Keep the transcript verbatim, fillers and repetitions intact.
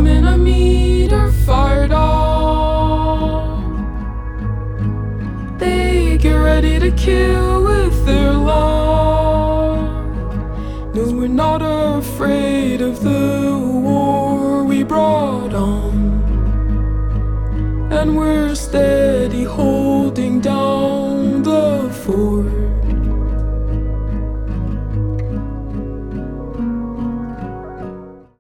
women I meet are fired up. They get ready to kill with their love. No, we're not afraid of the